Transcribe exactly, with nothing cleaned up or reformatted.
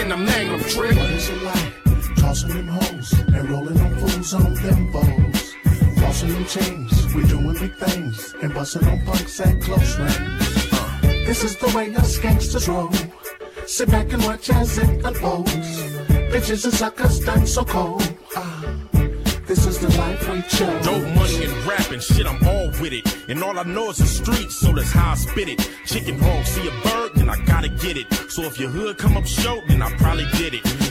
and I'm nang them trick. What is it like? Tossing them hoes and rolling on fools on them bows. Flossing them chains, we doing big things and busting on punks at close range. Uh, this is the way us gangsters roll. Sit back and watch as it unfolds. Bitches and suckers done so cold. Uh, this is the life we chose. Dope money and rapping, shit, I'm all with it. And all I know is the streets, so that's how I spit it. Chicken hog, see a bird, then I gotta get it. So if your hood come up short, then I probably did it.